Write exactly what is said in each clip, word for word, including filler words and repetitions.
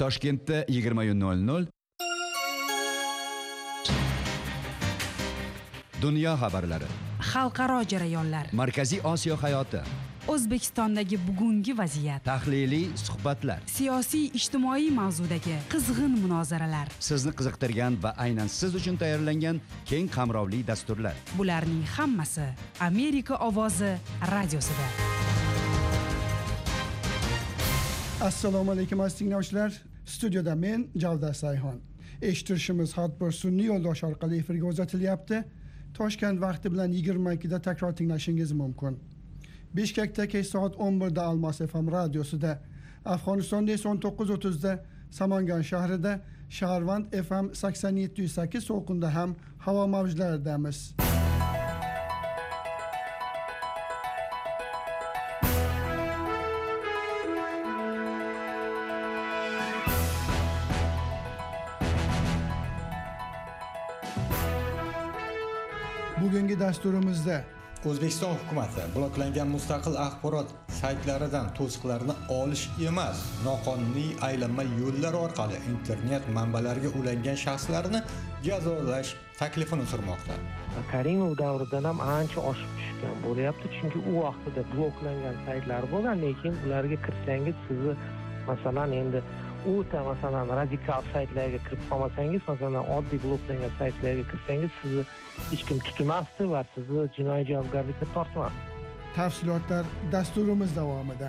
Toshkentda yigirma nol nol Dunyo xabarlari, xalqaro jarayonlar, Markaziy Osiyo hayoti, O'zbekistondagi bugungi vaziyat, tahliliy suhbatlar, siyosiy ijtimoiy mavzudagi qizg'in munozaralar, sizni qiziqtirgan va aynan siz uchun tayyorlangan keng qamrovli dasturlar. Bularning hammasi Amerika ovozi radiosida. Assalomu alaykum aziz tinglovchilar. Studiyada men Javdar Sayhon. Eshittirishimiz har bir sun'iy yo'ldosh orqali efirga uzatilyapti. Toshkent vaqti bilan yigirma ikkida takror tinglashingiz mumkin. Bishkekda kech soat o'n birda Almos F M radiosida, Afg'onistonda esa o'n to'qqiz o'ttizda Samangan shahrida, Shaharvand F M sakson yetti nuqta sakkiz to'lqinda ham havo mavjlaridamiz. Bugungi dasturimizda O'zbekiston hukumati bloklangan mustaqil axborot saytlaridan to'siqlarni olish emas, noqonuniy aylanma yo'llar orqali internet manbalariga ulangan shaxslarni jazolash taklifini surmoqda. Karimov davridan ham ancha oshib tushgan bo'lyapti, chunki u vaqtida bloklangan saytlar bo'lgan, lekin ularga kirsangiz sizni masalan endi o'ta masalan radikal saytlarga kirib qolmasangiz, masalan oddiy bloklangan saytlarga kirsangiz sizni hech kim tutmasdi va sizni jinoiy javobgarlikka tortmasdi. Tafsilotlar dasturimiz davomida.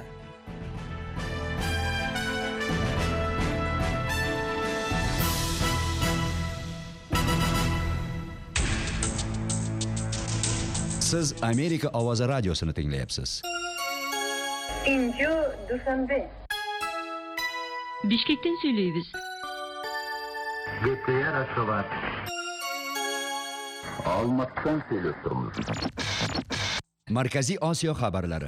Siz Amerika ovozi radiosini tinglayapsiz. Inju Dushanbe. Bishkekdan söyleyimiz. Gepeye Raşovat. Almatdan söylüyoruz. Markaziy Osiyo xabarlari.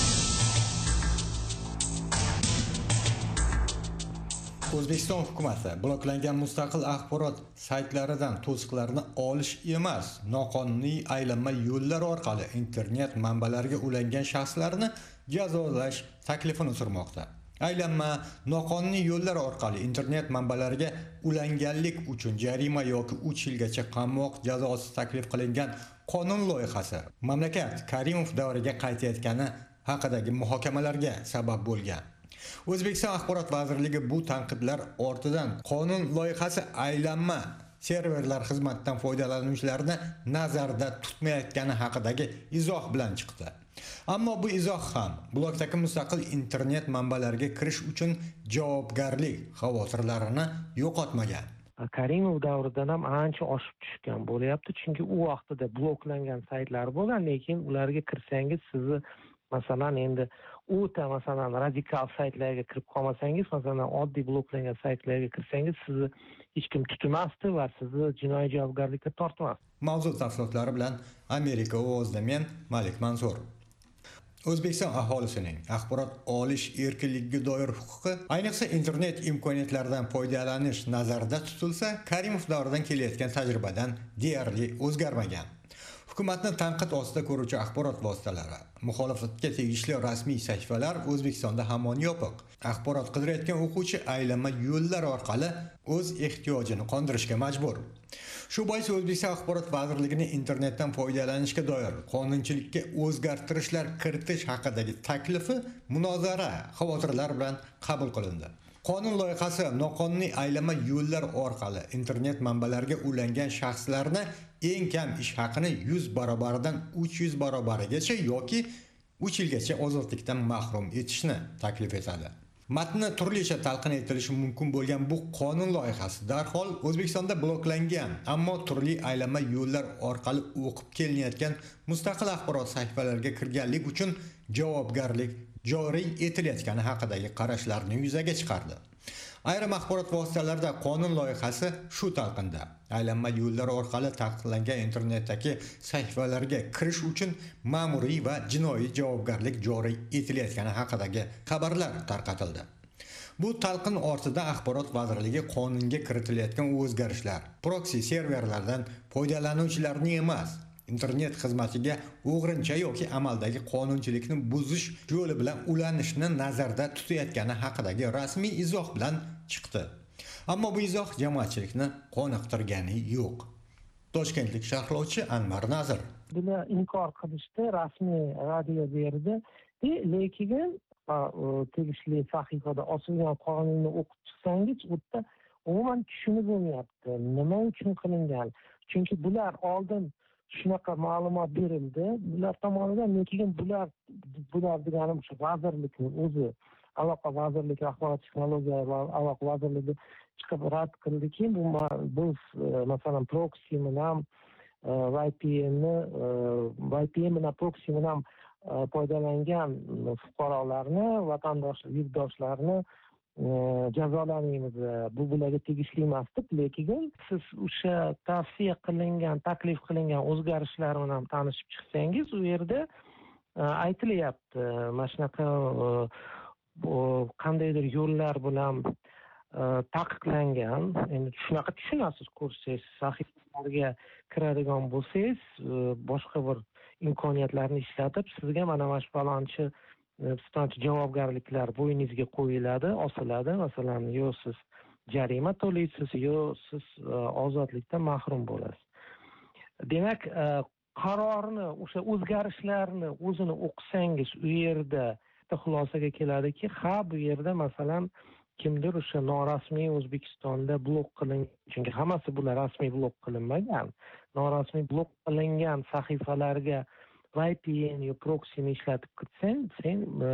O'zbekiston hukumati bloklangan mustaqil axborot saytlaridan to'siqlarni olish emas, noqonuniy aylanma yo'llar orqali internet manbalariga ulangan shaxslarni jazolash taklifini surmoqda. Aylanma, noqonuniy yo'llar orqali internet manbalariga ulanganlik uchun jarima yoki uch yilgacha qamoq jazosi taklif qilingan qonun loyihasi mamlakat Karimov davriga qaytayotgani haqidagi muhokamalarga sabab bo'lgan. O'zbekiston Axborot vazirligi bu tanqidlar ortidan qonun loyihasi aylanma serverlar xizmatidan foydalanuvchilarni nazarda tutmayotgani haqidagi izoh bilan chiqdi. Ammo bu izoh ham blokdagi mustaqil internet manbalariga kirish uchun javobgarlik xavotirlarini yo'qotmagan. Karimov davridan ham ancha oshib tushgan bo'lyapti, chunki u vaqtida bloklangan saytlar bo'lgan, lekin ularga kirsangiz sizni masalan endi o'ta masalan radikal saytlarga kirib qolmasangiz, masalan oddiy bloklangan saytlarga kirsangiz sizni hech kim tutmasdi va sizni jinoiy javobgarlikka tortmasdi. Mavzu tafsilotlari bilan Amerika ovozida men Malik Mansur. O'zbekiston aholisining axborot olish erkinligiga doir huquqi, ayniqsa internet imkoniyatlaridan foydalanish nazarda tutilsa, Karimov davridan kelayotgan tajribadan deyarli o'zgarmagan. Hukumatni tanqid ostida ko'ruvchi axborot vositalari, muxolifatga tegishli rasmiy sahifalar O'zbekistonda hamon yopiq. Axborot qidirayotgan o'quvchi aylanma yo'llar orqali o'z ehtiyojini qondirishga majbur. Shu bois O'zbekiston Axborot vazirligining internetdan foydalanishga doir qonunchilikka o'zgartirishlar kiritish haqidagi taklifi munozara xavotirlar bilan qabul qilindi. Qonun loyihasi noqonuniy aylanma yo'llar orqali internet manbalariga ulangan shaxslarni eng kam ish haqini yuz barobaridan uch yuz barobarigacha yoki uch yilgacha ozodlikdan mahrum etishni taklif etadi. Matni turlicha talqin etilishi mumkin bo'lgan bu qonun loyihasi darhol O'zbekistonda bloklangan, ammo turli aylanma yo'llar orqali o'qib kelinayotgan mustaqil axborot sahifalariga kirganlik uchun javobgarlik joriy etilayotgani haqidagi qarashlarni yuzaga chiqardi. Ayrim axborot vositalarida qonun loyihasi shu talqinda aylanma yo'llar orqali taqiqlangan internetdagi sahifalarga kirish uchun ma'muriy va jinoiy javobgarlik joriy etilayotgani haqidagi xabarlar tarqatildi. Bu talqin ortida axborot vazirligi qonunga kiritilayotgan o'zgarishlar proksi serverlardan foydalanuvchilarni emas, internet xizmatiga o'g'rincha yoki amaldagi qonunchilikni buzish yo'li bilan ulanishni nazarda tutayotgani haqidagi rasmiy izoh bilan chiqdi. Ammo bu izoh jamoatchilikni qoniqtirgani yo'q. Toshkentlik sharhlovchi Anvar Nazir buni inkor qilishdi, rasmiy radio berdi, lekin tegishli sahifada osilgan qonunni o'qib chiqsangiz, u yerda umuman tushunib bo'lmayapti. Nima uchun qilingan? Chunki bular oldin shunaqa ma'lumot berildi. Bular tomonidan lekin bular bular deganim o'sha vazirlikning o'zi, aloqa vazirligi, axborot texnologiya va aloqa vazirligi chiqib rad qildiki, bu biz masalan proxy bilan V P N V P N bilan proxy bilan foydalangan fuqarolarni, vatandosh, yurtdoshlarni jazolamaymiz. Bu bularga tegishli emas deb, lekin siz o'sha tavsiya qilingan, taklif qilingan o'zgarishlar bilan tanishib chiqsangiz, u yerda aytilyapti, mana shunaqa qandaydir yo'llar bilan taqiqlangan. Endi shunaqa tushunasiz, ko'rsangiz, sahifalarga kiradigan bo'lsangiz, boshqa bir imkoniyatlarni ishlatib, sizga mana mana shu falonchi pistonchi javobgarliklar bo'yningizga qo'yiladi, osiladi. Masalan, yo siz jarima to'laysiz, yo siz ozodlikdan mahrum bo'lasiz. Demak, qarorni, o'sha o'zgarishlarni o'zini o'qisangiz, u yerda xulosaga keladiki, ha, bu yerda masalan kimdir o'sha norasmiy O'zbekistonda blok qilingan, chunki hammasi bular rasmiy blok qilinmagan. Norasmiy blok qilingan sahifalarga V P N yo proxyni ishlatib ketsang, sen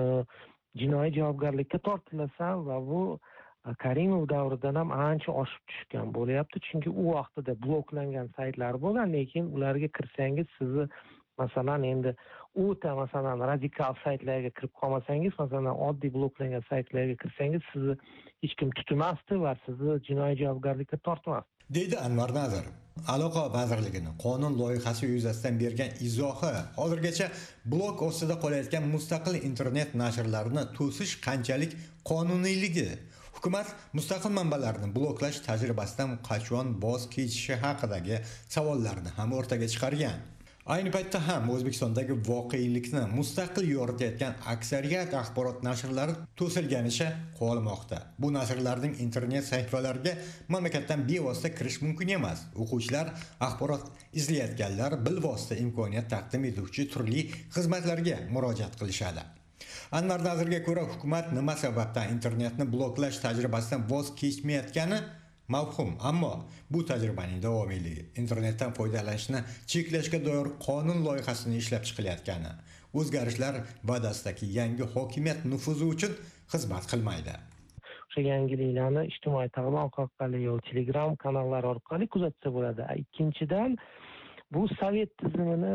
jinoiy javobgarlikka tortilasan va bu Karimov davridan ham ancha oshib tushgan bo'lyapti. Chunki u vaqtida bloklangan saytlar bo'lgan, lekin ularga kirsangiz, sizni masalan endi o'ta masalan radikal saytlarga kirib qolmasangiz, masalan oddiy bloklangan saytlarga kirsangiz, sizni hech kim tutmasdi va sizni jinoiy javobgarlikka tortmasdi, deydi Anvar Nazir. Aloqa vazirligining qonun loyihasi yuzasidan bergan izohi hozirgacha blok ostida qolayotgan mustaqil internet nashrlarini to'sish qanchalik qonuniyligi, hukumat mustaqil manbalarni bloklash tajribasidan qachon voz kechishi haqidagi savollarni ham o'rtaga chiqargan. Ayni paytda ham O'zbekistondagi voqelikni mustaqil yoritayotgan aksariyat axborot nashrlari to'silganicha qolmoqda. Bu nashrlarning internet sahifalariga mamlakatdan bevosita kirish mumkin emas. O'quvchilar, axborot izlayotganlar bilvosita imkoniyat taqdim etuvchi turli xizmatlarga murojaat qilishadi. Anvar Nazirga ko'ra, hukumat nima sababdan internetni bloklash tajribasidan voz kechmayotgani mavhum, ammo bu tajribaning davomiyligi, internetdan foydalanishni cheklashga doir qonun loyihasini ishlab chiqilayotgani, o'zgarishlar va'dasidagi yangi hokimiyat nufuzi uchun xizmat qilmaydi. O'sha yangiliklarni ijtimoiy tarmoq orqali yoki Telegram kanallari orqali kuzatsa bo'ladi. Ikkinchidan, bu sovet tizimini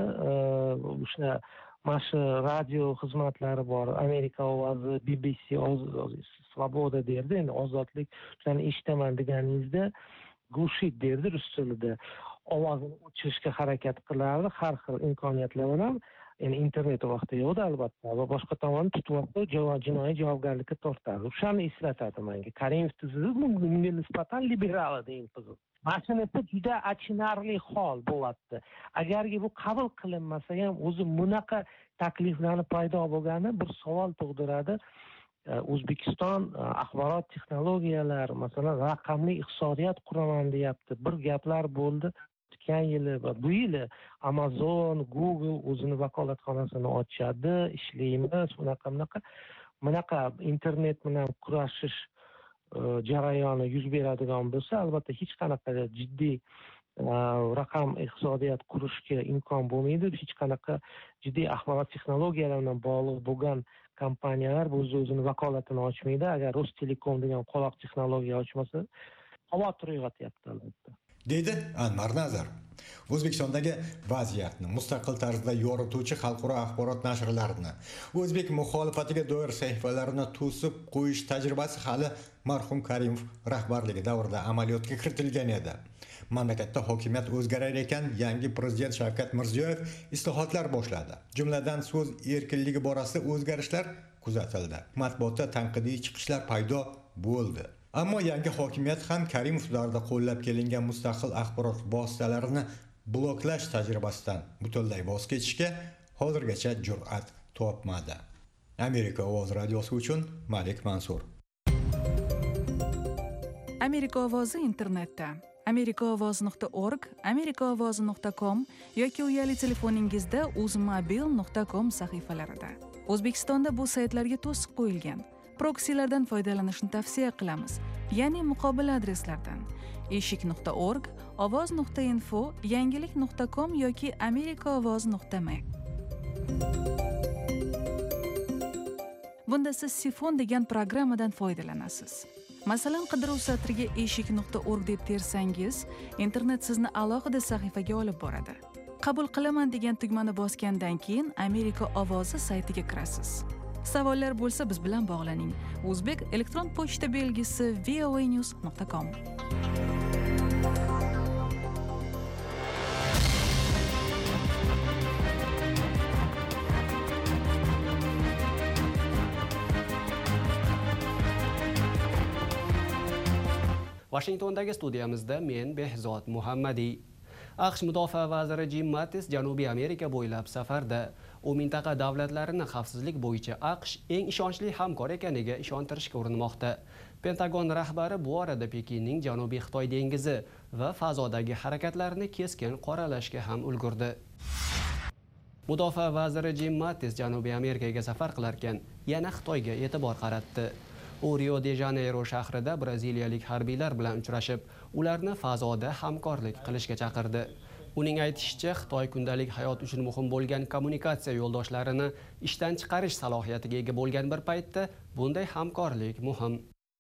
o'sha mana shu radio xizmatlari bor, Amerika ovozi, B B C, Svoboda derdi, endi ozodlik, shuni eshitaman deganingizda gushit derdi rus tilida. Ovozini o'chirishga harakat qilardi, har xil imkoniyatlar bilan. Endi internet vaqtida yo'qdi albatta, va boshqa tomonni tutib jinoiy javobgarlikka tortadi. O'shani eslatadi menga. Karimov tizimi bunga nisbatan liberal deyin qiziq. Mashinada juda achinarli hol bo'lyapti. Agarki bu qabul qilinmasa ham, o'zi bunaqa takliflarni paydo bo'lgani bir savol tug'diradi. O'zbekiston axborot texnologiyalar, masalan, raqamli iqtisodiyot quraman deyapti. Bir gaplar bo'ldi. O'tgan yili va bu yili Amazon, Google o'zini vakolatxonasini ochadi, ishlaymiz, bunaqa bunaqa. Bunaqa internet bilan kurashish jarayoni yuz beradigan bo'lsa, albatta hech qanaqa jiddiy raqam iqtisodiyot qurishga imkon bo'lmaydi. Hech qanaqa jiddiy axborot texnologiyalar bilan bog'liq bo'lgan kompaniyalar o'z o'zini vakolatini ochmaydi. Agar Rostelekom degan qoloq texnologiya ochmasa, xavotir uyg'otyapti albatta, deydi Anvar Nazir. O'zbekistondagi vaziyatni mustaqil tarzda yorituvchi xalqaro axborot nashrlarini, o'zbek muxolifatiga doir sahifalarini to'sib qo'yish tajribasi hali marhum Karimov rahbarligi davrida amaliyotga kiritilgan edi. Mamlakatda hokimiyat o'zgarar ekan, yangi prezident Shavkat Mirziyoyev islohotlar boshladi. Jumladan so'z erkinligi borasida o'zgarishlar kuzatildi. Matbuotda tanqidiy chiqishlar paydo bo'ldi. Ammo yangi hokimiyat ham Karimov davrida qo'llab kelingan mustaqil axborot vositalarini bloklash tajribasidan butunlay voz kechishga hozirgacha jur'at topmadi. Amerika ovozi radiosi uchun Malik Mansur. Amerika ovozi internetda amerikaovoz nuqta org, amerikaovoz nuqta com yoki uyali telefoningizda uzmobil nuqta com sahifalarida. O'zbekistonda bu saytlarga to'siq qo'yilgan. Proksilardan foydalanishni tavsiya qilamiz, ya'ni muqobil adreslardan eshik nuqta org, ovoz nuqta info, yangilik nuqta com yoki amerikaovoz nuqta m. Bunda siz Sifon degan programmadan foydalanasiz. Masalan, qidiruv satriga eshik nuqta org deb tersangiz, internet sizni alohida sahifaga olib boradi. Qabul qilaman degan tugmani bosgandan keyin Amerika ovozi saytiga kirasiz. Savollar bo'lsa biz bilan bog'laning. O'zbek elektron pochta belgisi voanews nuqta com. Washingtondagi studiyamizda men Behzod Muhammadiy. AQSh mudofaa vaziri Jim Mattis Janubiy Amerika bo'ylab safarda. U mintaqa davlatlarini xavfsizlik bo'yicha AQSh eng ishonchli hamkor ekaniga ishontirishga urinmoqda. Pentagon rahbari bu orada Pekinning Janubiy Xitoy dengizi va fazodagi harakatlarini keskin qoralashga ham ulgurdi. Mudofaa vaziri Jim Mattis Janubiy Amerikaga safar qilarkan, yana Xitoyga e'tibor qaratdi. U Rio de Janeiro shahrida braziliyalik harbiylar bilan uchrashib, ularni fazoda hamkorlik qilishga chaqirdi. Uning aytishicha, Xitoy kundalik hayot uchun muhim bo'lgan kommunikatsiya yo'ldoshlarini ishdan chiqarish salohiyatiga ega bo'lgan bir paytda bunday hamkorlik muhim.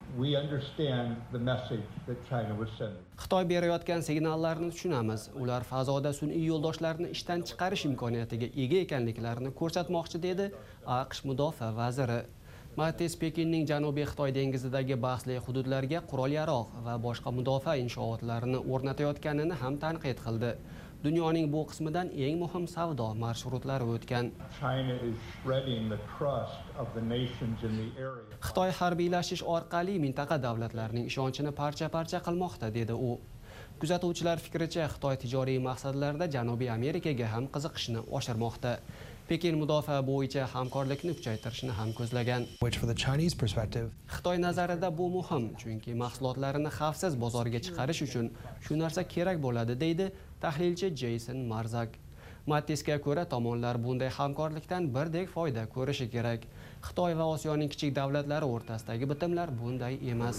Xitoy berayotgan signallarni tushunamiz. Ular fazoda sun'iy yo'ldoshlarni ishdan chiqarish imkoniyatiga ega ekanliklarini ko'rsatmoqchi, dedi AQSh mudofaa vaziri. Mattis Pekinning Janubiy Xitoy dengizidagi bahsli hududlarga qurol-yarog' va boshqa mudofaa inshootlarini o'rnatayotganini ham tanqid qildi. Dunyoning bu qismidan eng muhim savdo marsrutlari o'tgan. Xitoy harbiylashish orqali mintaqa davlatlarning ishonchini parcha-parcha qilmoqda, dedi u. Kuzatuvchilar fikricha, Xitoy tijoriy maqsadlarda Janubiy Amerikaga ham qiziqishni oshirmoqda. Pekin mudofaa bo'yicha hamkorlikni kuchaytirishni ham ko'zlagan. Xitoy nazarida bu muhim, chunki mahsulotlarini xavfsiz bozorga chiqarish uchun shu narsa kerak bo'ladi, deydi tahlilchi Jason Marzak. Mattisga ko'ra, tomonlar bunday hamkorlikdan birdek foyda ko'rishi kerak. Xitoy va Osiyoning kichik davlatlari o'rtasidagi bitimlar bunday emas.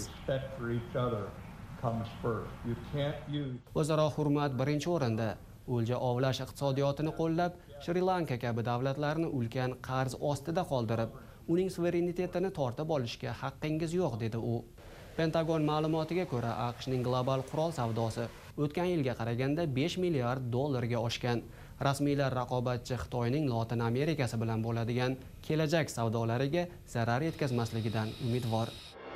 O'zaro hurmat birinchi o'rinda. O'lja ovlash iqtisodiyotini qo'llab, Shri-Lanka kabi davlatlarni ulkan qarz ostida qoldirib, uning suverenitetini tortib olishga haqqingiz yo'q, dedi u. Pentagon ma'lumotiga ko'ra, AQShning global qurol savdosi o'tgan yilga qaraganda besh milliard dollarga oshgan. Rasmiylar raqobatchi Xitoyning Lotin Amerikasi bilan bo'ladigan kelajak savdolariga zarar yetkazmasligidan umidvor.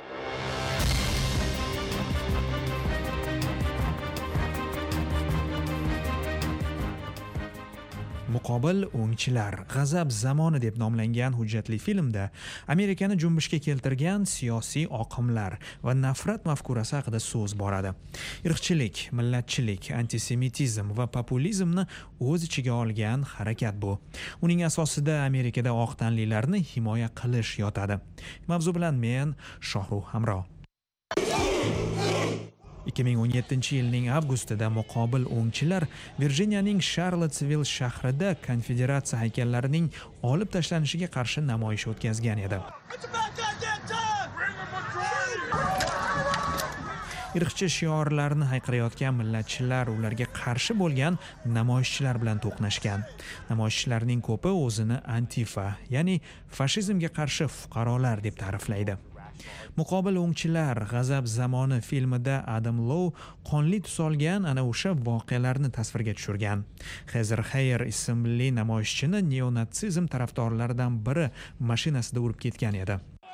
Muqobil o'ngchilar g'azab zamoni deb nomlangan hujjatli filmda Amerikani junbushga keltirgan siyosiy oqimlar va nafrat mafkurasi haqida so'z boradi. Irqchilik, millatchilik, antisemitizm va populizmni o'z ichiga olgan harakat bu. Uning asosida Amerikada oq tanlilarni himoya qilish yotadi. Mavzu bilan men Shohruh Hamro. ikki ming o'n yettinchi yilning avgustida muqobil o'ngchilar Virjiniyaning Charlottesville shahrida konfederatsiya haykallarining olib tashlanishiga qarshi namoyish o'tkazgan edi. Irqchi shiorlarni hayqirayotgan millatchilar ularga qarshi bo'lgan namoyishchilar bilan to'qnashgan. Namoyishchilarning ko'pi o'zini Antifa, ya'ni fashizmga qarshi fuqarolar deb ta'riflaydi. Muqobil o'ngchilar g'azab zamoni filmida Adam Low qonli tus olgan ana o'sha voqealarni tasvirga tushirgan. Hezer Heyer ismli namoyishchini neonatsizm tarafdorlaridan biri mashinasida urib ketgan edi.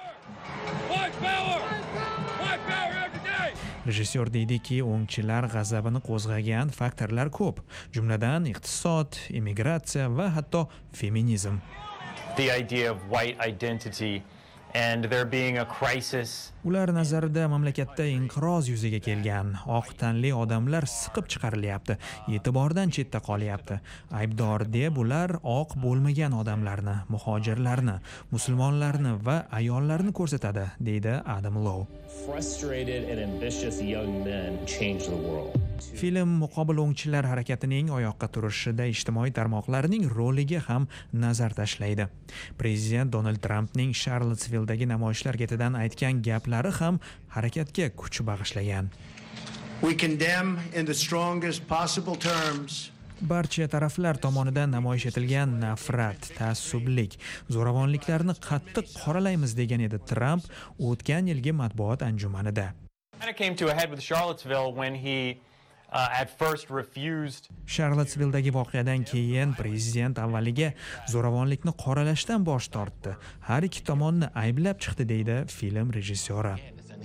Rejissyor deydiki, o'ngchilar g'azabini qo'zg'agan faktorlar ko'p, jumladan iqtisod, immigratsiya va hatto feminizm. The idea of white identity and there being a crisis. Ular nazarida mamlakatda inqiroz yuzaga kelgan. Oq tanli odamlar siqib chiqarilyapti, e'tibordan chetda qolyapti. Aybdor deb ular oq bo'lmagan odamlarni, muhojirlarni, musulmonlarni va ayollarni ko'rsatadi, deydi Adam Lowe. Frustrated and ambitious young men change the world. Film muqobil o'ngchilar harakatining oyoqqa turishida ijtimoiy tarmoqlarning roliga ham nazar tashlaydi. Prezident Donald Trampning Charlottesvilledagi namoyishlar ketidan aytgan gaplari ham harakatga kuch bag'ishlagan. We condemn in the strongest possible terms Barcha taraflar tomonidan namoyish etilgan nafrat, ta'assublik, zo'ravonliklarni qattiq qoralaymiz degan edi Trump o'tgan yilgi matbuot anjumanida. And it came to a head with Charlottesville when he uh, at first refused. Charlottesvilledagi voqeadan keyin prezident avvaliga zo'ravonlikni qoralashdan bosh tortdi. Har ikki tomonni ayblab chiqdi, deydi film rejissyori.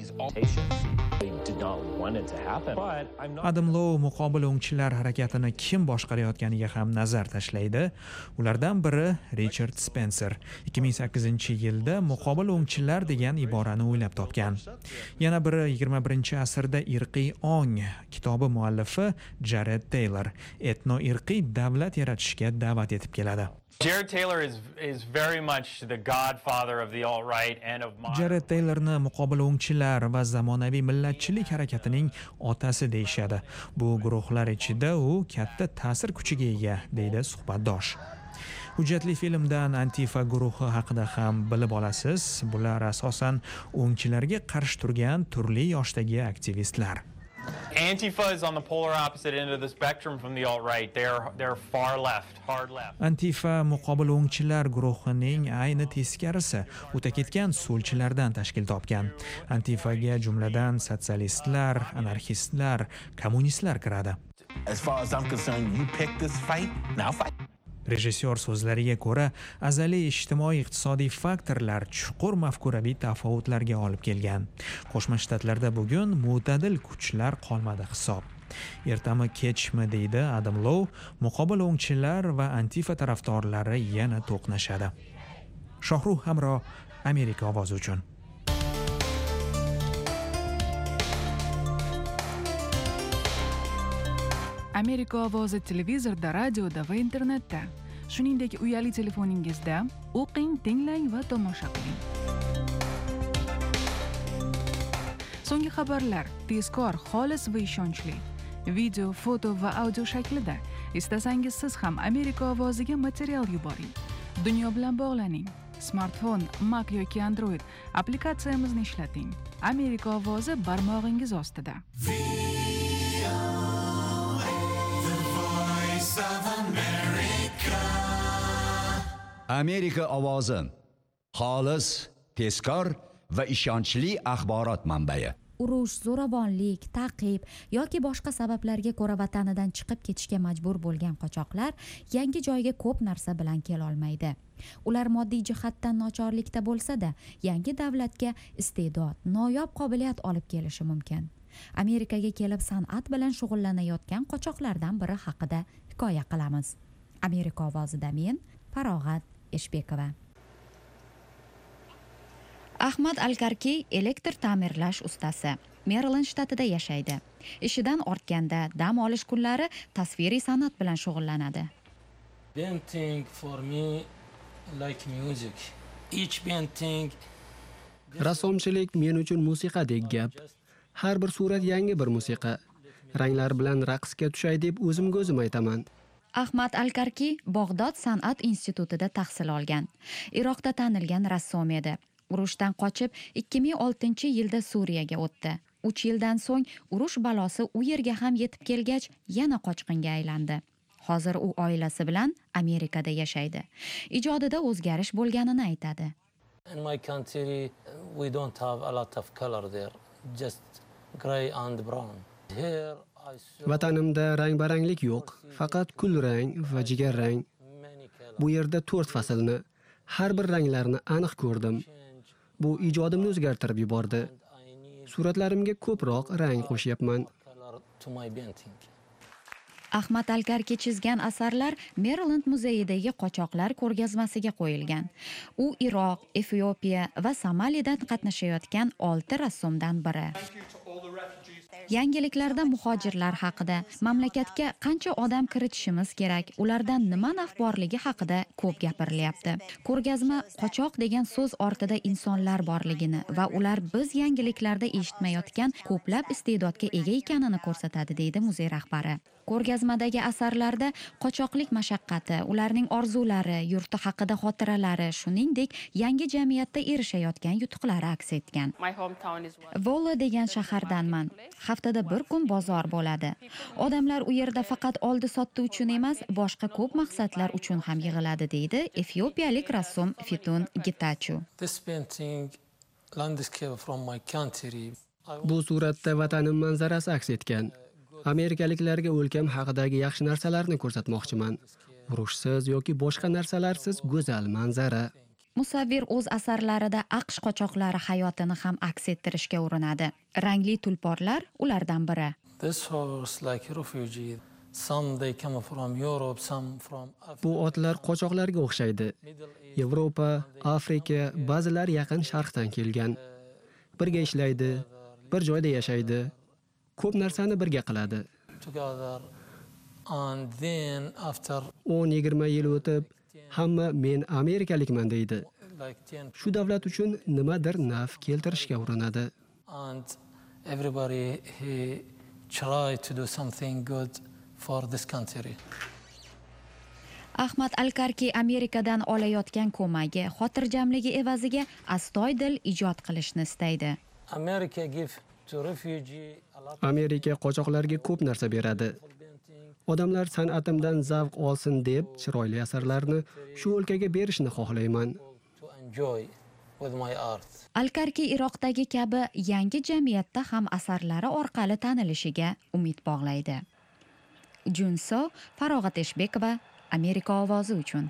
Adam Lowe muqobil o'ngchilar harakatini kim boshqarayotganiga ham nazar tashlaydi. Ulardan biri Richard Spencer. ikki ming sakkizinchi yilda muqobil o'ngchilar degan iborani o'ylab topgan. Yana biri yigirma birinchi asrda irqiy ong kitobi muallifi Jared Taylor etno-irqiy davlat yaratishga da'vat etib keladi. Jared Taylor is is very much the godfather of the alt-right and of modern. Jared Taylorni muqobil o'ngchilar va zamonaviy millatchilik harakatining otasi deyshadi. Bu guruhlar ichida u katta ta'sir kuchiga ega, deydi suhbatdosh. Hujjatli filmdan Antifa guruhi haqida ham bilib olasiz. Bular asosan o'ngchilarga qarshi turgan turli yoshdagi aktivistlar. Antifa is on the polar opposite end of the spectrum from the alt-right. They're they're far left, hard left. Antifa muqobil o'ngchilar guruhining ayni teskarisi, o'ta ketgan so'lchilardan tashkil topgan. Antifaga jumladan sotsialistlar, anarxistlar, kommunistlar kiradi. As far as I'm concerned, you picked this fight, now fight. Rejissyor so'zlariga ko'ra, azaliy ijtimoiy-iqtisodiy faktorlar chuqur mafkuraviy tafovutlarga olib kelgan. Qo'shma Shtatlarda bugun mo'tadil kuchlar qolmadi hisob. Ertami kechmi, deydi Adam Lowe, muqobil o'ngchilar va Antifa tarafdorlari yana to'qnashadi. Shohruh Hamro, Amerika ovozi uchun. Amerika ovozi televizorda, radioda va internetda. Shuningdek, uyali telefoningizda o'qing, tinglang va tomosha qiling. So'nggi xabarlar tezkor, xolis va ishonchli. Video, foto va audio shaklida. Istasangiz siz ham Amerika ovoziga material yuboring. Dunyo bilan bog'laning. Smartfon, Mac yoki Android applikatsiyamizni ishlating. Amerika ovozi barmog'ingiz ostida. Amerika ovozi xolis, tezkor va ishonchli axborot manbai. Urush, zo'ravonlik, ta'qib yoki boshqa sabablarga ko'ra vatanidan chiqib ketishga majbur bo'lgan qochoqlar yangi joyga ko'p narsa bilan kela olmaydi. Ular moddiy jihatdan nochorlikda bo'lsa-da, yangi davlatga iste'dod, noyob qobiliyat olib kelishi mumkin. Amerikaga kelib san'at bilan shug'ullanayotgan qochoqlardan biri haqida hikoya qilamiz. Amerika ovozida men, Farog'at Eshbekova. Ahmad Alkarki elektr ta'mirlash ustasi. Maryland shtatida yashaydi. Ishidan ortganda dam olish kunlari tasviriy san'at bilan shug'ullanadi. Painting for me like music. Each painting Rassomchilik men uchun musiqadek gap. Har bir surat yangi bir musiqa. Ranglar bilan raqsga tushay deb o'zimga o'zim aytaman. Ahmad Alkarki Bog'dod san'at institutida tahsil olgan. Iroqda tanilgan rassom edi. Urushdan qochib ikki ming oltinchi yilda Suriyaga o'tdi. uch yildan so'ng urush balosi u yerga ham yetib kelgach, yana qochqinga aylandi. Hozir u oilasi bilan Amerikada yashaydi. Ijodida o'zgarish bo'lganini aytadi. In my country we don't have a lot of color there, just gray and brown. Here Vatanimda rang-baranglik yo'q, faqat kulrang va jigarrang. Bu yerda to'rt faslni, har bir ranglarni aniq ko'rdim. Bu ijodimni o'zgartirib yubordi. Suratlarimga ko'proq rang qo'shyapman. Ahmad Alkarki chizgan asarlar Maryland muzeyidagi qochoqlar ko'rgazmasiga qo'yilgan. U Iroq, Efiopiya va Somalidan qatnashayotgan olti rassomdan biri. Yangiliklarda muhojirlar haqida, mamlakatga qancha odam kiritishimiz kerak, ulardan nima naf borligi haqida ko'p gapirilyapti. Ko'rgazma qochoq degan so'z ortida insonlar borligini va ular biz yangiliklarda eshitmayotgan ko'plab iste'dodga ega ekanini ko'rsatadi, deydi muzey rahbari. Ko'rgazmadagi asarlarda qochoqlik mashaqqati, ularning orzulari, yurti haqida xotiralari, shuningdek, yangi jamiyatda erishayotgan yutuqlari aks etgan. Vola degan shahardanman. Haftada bir kun bozor bo'ladi. Odamlar u yerda faqat oldi-sotdi uchun emas, boshqa ko'p maqsadlar uchun ham yig'iladi, deydi efiopiyalik rassom Fitun Getachew. Bu suratda vatanim manzarasi aks etgan. Amerikaliklarga o'lkam haqidagi yaxshi narsalarni ko'rsatmoqchiman. Urushsiz yoki boshqa narsalarsiz go'zal manzara. Musavvir o'z asarlarida AQSh qochoqlari hayotini ham aks ettirishga urinadi. Rangli tulporlar ulardan biri. Bu otlar qochoqlarga o'xshaydi. Yevropa, Afrika, ba'zilar yaqin sharqdan kelgan. Birga ishlaydi, bir joyda yashaydi. Ko'p narsani birga qiladi. o'n yigirma yil o'tib, hamma men amerikalikman deydi. Shu davlat uchun nimadir naf keltirishga urinadi. Ahmad Alkarki Amerikadan olayotgan ko'magi, xotirjamligi evaziga astoydil ijod qilishni istaydi. Amerika qochoqlarga ko'p narsa beradi. Odamlar san'atimdan zavq olsin deb chiroyli asarlarni shu o'lkaga berishni xohlayman. Alkarki Iroqdagi kabi yangi jamiyatda ham asarlari orqali tanilishiga umid bog'laydi. Junso Farog'at Eshbekova, Amerika ovozi uchun.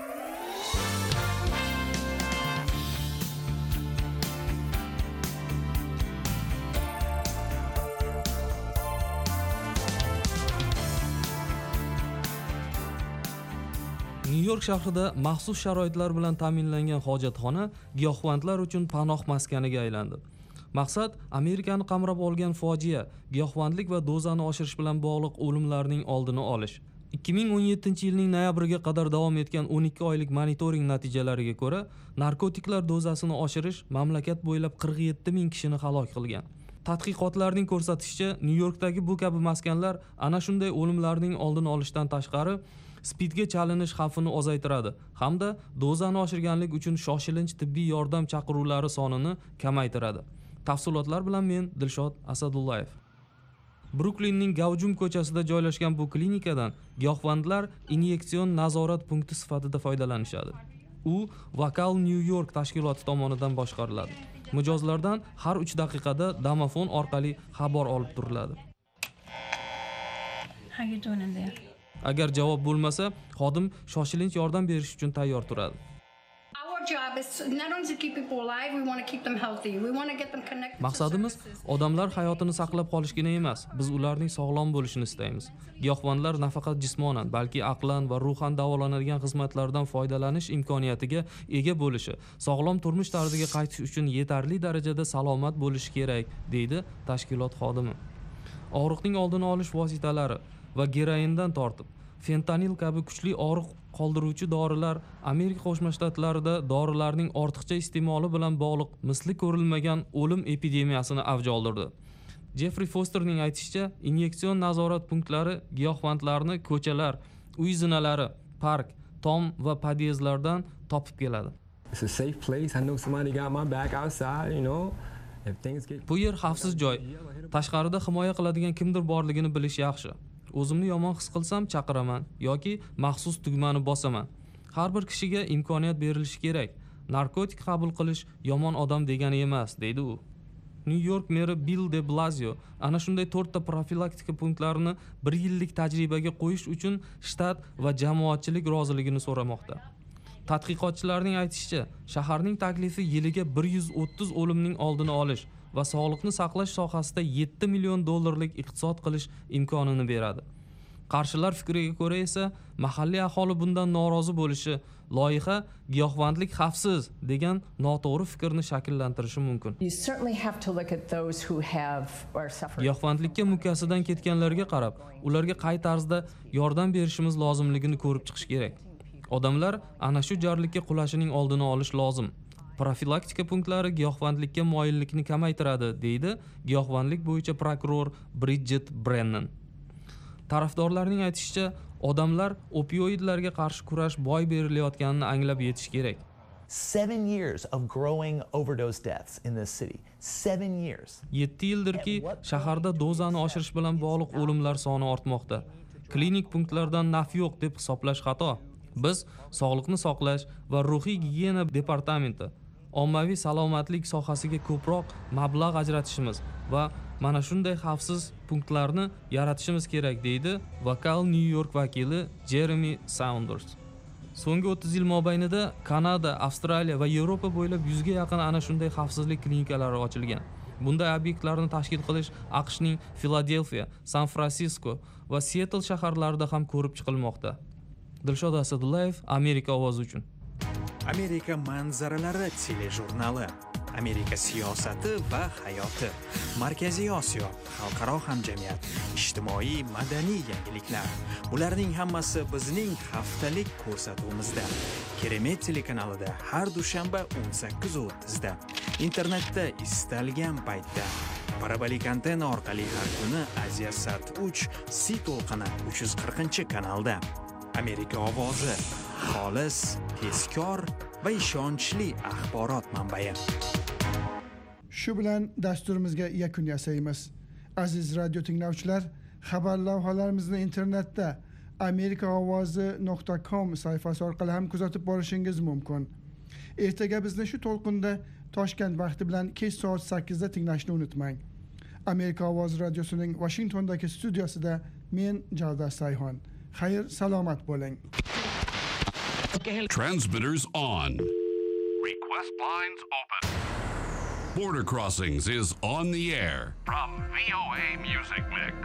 Nyu-York shahrida maxsus sharoitlar bilan ta'minlangan hojatxona giyohvandlar uchun panoh maskaniga aylandi. Maqsad Amerikani qamrab olgan fojia, giyohvandlik va dozani oshirish bilan bog'liq o'limlarning oldini olish. ikki ming o'n yettinchi yilning noyabriga qadar davom etgan o'n ikki oylik monitoring natijalariga ko'ra, narkotiklar dozasini oshirish mamlakat bo'ylab qirq yetti ming kishini halok qilgan. Tadqiqotlarning ko'rsatishicha, Nyu-Yorkdagi bu kabi maskanlar ana shunday o'limlarning oldini olishdan tashqari spidga chalinish xavfini ozaytiradi hamda dozani oshirganlik uchun shoshilinch tibbiy yordam chaqiruvlari sonini kamaytiradi. Tafsilotlar bilan men Dilshod Asadullayev. Bruklinning Gavjum ko'chasida joylashgan bu klinikadan giyohvandlar inyektsion nazorat punkti sifatida foydalanishadi. U Vokal New York tashkiloti tomonidan boshqariladi. Mijozlardan har uch daqiqada domofon orqali xabar olib turiladi. How you doing in there? Agar javob bo'lmasa, xodim shoshilinch yordam berish uchun tayyor turadi. Maqsadimiz odamlar hayotini saqlab qolishgina emas, biz ularning sog'lom bo'lishini istaymiz. Giyohvandlar nafaqat jismonan, balki aqlan va ruhan davolanadigan xizmatlardan foydalanish imkoniyatiga ega bo'lishi, sog'lom turmush tarziga qaytish uchun yetarli darajada salomat bo'lishi kerak, deydi tashkilot xodimi. Og'riqning oldini olish vositalari va geroindan tortib fentanil kabi kuchli og'riq qoldiruvchi dorilar Amerika Qo'shma Shtatlarida dorilarning ortiqcha iste'moli bilan bog'liq misli ko'rilmagan o'lim epidemiyasini avj oldirdi. Jeffrey Fosterning aytishicha, inyektsion nazorat punktlari giyohvandlarni ko'chalar, uy zinalari, park, tom va podyezdlardan topib keladi. Bu yer xavfsiz joy. Tashqarida himoya qiladigan kimdir borligini bilish yaxshi. O'zimni yomon his qilsam chaqiraman yoki maxsus tugmani bosaman. Har bir kishiga imkoniyat berilishi kerak. Narkotik qabul qilish yomon odam degani emas, deydi u. New York meri Bill de Blasio ana shunday to'rtta profilaktika punktlarini bir yillik tajribaga qo'yish uchun shtat va jamoatchilik roziligini so'ramoqda. Tadqiqotchilarning aytishicha, shaharning taklifi yiliga bir yuz o'ttiz o'limning oldini olish va sog'liqni saqlash sohasida yetti million dollarlik iqtisod qilish imkonini beradi. Qarshilar fikriga ko'ra esa mahalliy aholi bundan norozi bo'lishi, loyiha giyohvandlik xavfsiz degan noto'g'ri fikrni shakllantirishi mumkin. Giyohvandlikka mukkasidan ketganlarga qarab, ularga qay tarzda yordam berishimiz lozimligini ko'rib chiqish kerak. Odamlar ana shu jarlikka qulashining oldini olish lozim. Profilaktika punktlari giyohvandlikka moyillikni kamaytiradi, deydi giyohvandlik bo'yicha prokuror Bridget Brennan. Tarafdorlarning aytishicha, odamlar opioidlarga qarshi kurash boy berilayotganini anglab yetish kerak. Seven years of growing overdose deaths in this city. Seven years. yetti yildirki, shaharda dozani oshirish bilan bog'liq o'limlar soni ortmoqda. Klinik punktlardan naf yo'q deb hisoblash xato. Biz sog'liqni saqlash va ruhiy gigiyena departamenti ommaviy salomatlik sohasiga ko'proq mablag' ajratishimiz va mana shunday xavfsiz punktlarni yaratishimiz kerak, deydi vokal New York vakili Jeremy Saunders. So'nggi o'ttiz yil mobaynida Kanada, Avstraliya va Yevropa bo'ylab yuzga yaqin ana shunday xavfsizlik klinikalari ochilgan. Bunday obyektlarni tashkil qilish AQShning Filadelfiya, San Fransisko va Seattle shaharlarida ham ko'rib chiqilmoqda. Dilshod Asadullayev, Amerika ovozi uchun. Amerika manzaralari telejurnali, Amerika siyosati va hayoti, Markaziy Osiyo, xalqaro hamjamiyat, ijtimoiy madaniy yangiliklar. Bularning hammasi bizning haftalik ko'rsatuvimizda. Keremet telekanalida har dushanba o'n sakkiz o'ttiz da. Internetda istalgan paytda. Parabolik antenna orqali har kuni Aziyasat uch C to'lqini uch yuz qirqinchi kanalda. Amerika ovozi, xolis, tezkor va ishonchli axborot manbai. Shu bilan dasturimizga yakun yasaymiz. Aziz radio tinglovchilar, xabar lavhalarimizni internetda amerika ovozi nuqta com sayfasi orqali ham kuzatib borishingiz mumkin. Ertaga bizni shu to'lqinda Toshkent vaqti bilan kech soat sakkizda tinglashni unutmang. Amerika ovozi radiosining Washingtondagi studiyosida men Javdar Sayhon. Xayr, salomat bo'ling. Transmitters on. Request lines open. Border Crossings is on the air. From V O A Music Mix.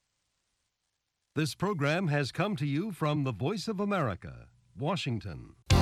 This program has come to you from the Voice of America, Washington.